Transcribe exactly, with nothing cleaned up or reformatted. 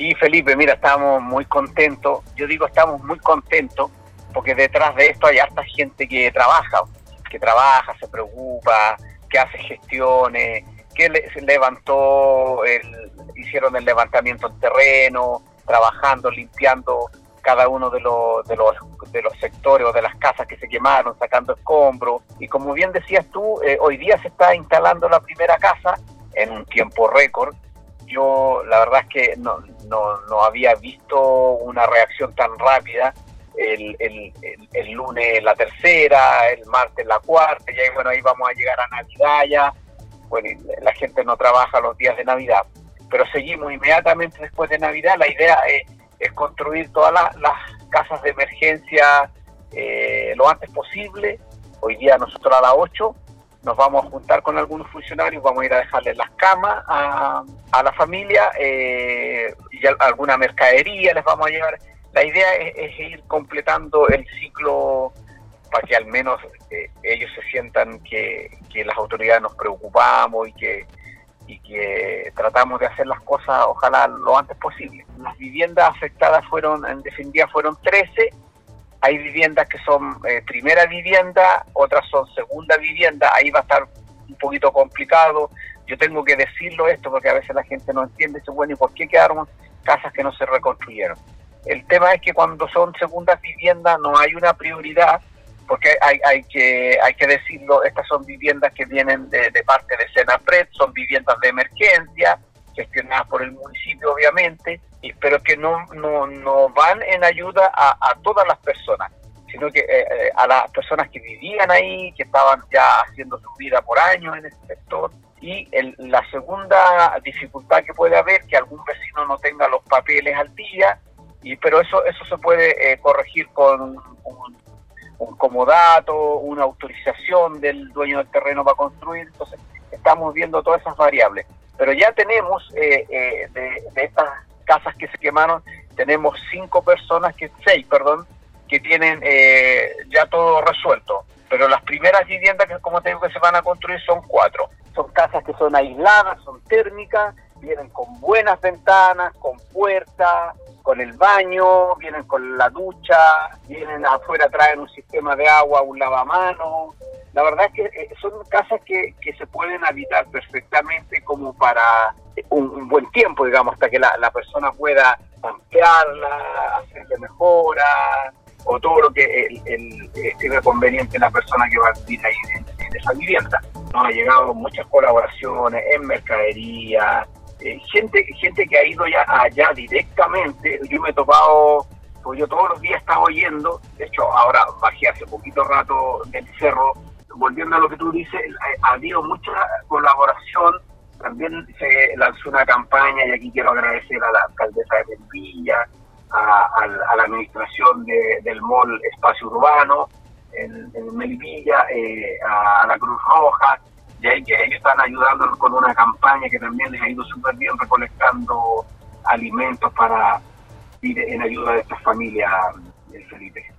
Sí, Felipe, mira, estamos muy contentos. Yo digo estamos muy contentos porque detrás de esto hay harta gente que trabaja, que trabaja, se preocupa, que hace gestiones, que le, se levantó, el, hicieron el levantamiento en terreno, trabajando, limpiando cada uno de los, de los de los sectores o de las casas que se quemaron, sacando escombros. Y como bien decías tú, eh, hoy día se está instalando la primera casa en un tiempo récord. Yo la verdad es que no, no, no había visto una reacción tan rápida. El, el, el, el lunes la tercera, el martes la cuarta, y ahí, bueno, ahí vamos a llegar a Navidad ya. Bueno, la gente no trabaja los días de Navidad, pero seguimos inmediatamente después de Navidad. La idea es, es construir todas las, las casas de emergencia eh, lo antes posible. Hoy día nosotros a las ocho nos vamos a juntar con algunos funcionarios, vamos a ir a dejarles las camas a, a la familia eh, y a, alguna mercadería les vamos a llevar. La idea es, es ir completando el ciclo para que al menos eh, ellos se sientan que, que las autoridades nos preocupamos y que, y que tratamos de hacer las cosas, ojalá, lo antes posible. Las viviendas afectadas fueron, en definitiva, fueron trece. Hay viviendas que son eh, primera vivienda, otras son segunda vivienda. Ahí va a estar un poquito complicado. Yo tengo que decirlo esto porque a veces la gente no entiende eso. Bueno, ¿y por qué quedaron casas que no se reconstruyeron? El tema es que cuando son segundas viviendas no hay una prioridad, porque hay, hay, que, hay que decirlo, estas son viviendas que vienen de, de parte de Senapred, son viviendas de emergencia, gestionadas por el municipio obviamente, y, pero que no, no, no van en ayuda a, a todas las personas, sino que eh, a las personas que vivían ahí, que estaban ya haciendo su vida por años en ese sector. Y el, la segunda dificultad que puede haber, que algún vecino no tenga los papeles al día, y pero eso eso se puede eh, corregir con un, un, un comodato, una autorización del dueño del terreno para construir. Entonces estamos viendo todas esas variables, pero ya tenemos eh, eh, de, de estas casas que se quemaron, tenemos cinco personas, que seis, perdón, que tienen eh, ya todo resuelto, pero las primeras viviendas que, como te digo, que se van a construir son cuatro. Son casas que son aisladas, son térmicas, vienen con buenas ventanas, con puertas, con el baño, vienen con la ducha, vienen afuera, traen un sistema de agua, un lavamanos. La verdad es que eh, son casas que, que se pueden habitar perfectamente como para un, un buen tiempo, digamos, hasta que la, la persona pueda ampliarla, hacerle mejoras, o todo lo que el, el, estime conveniente la persona que va a vivir ahí en, en esa vivienda. Nos ha llegado muchas colaboraciones en mercadería, eh, gente gente que ha ido ya allá directamente. Yo me he topado, pues yo todos los días estaba oyendo, de hecho ahora bajé hace poquito rato del cerro, volviendo a lo que tú dices, ha habido mucha colaboración. También se lanzó una campaña, y aquí quiero agradecer a la alcaldesa de Melipilla, a, a, a la administración de, del mall Espacio Urbano en, en Melipilla, eh, a, a la Cruz Roja, y ahí que ellos están ayudándonos con una campaña que también les ha ido súper bien, recolectando alimentos para ir en ayuda de estas familias, Felipe.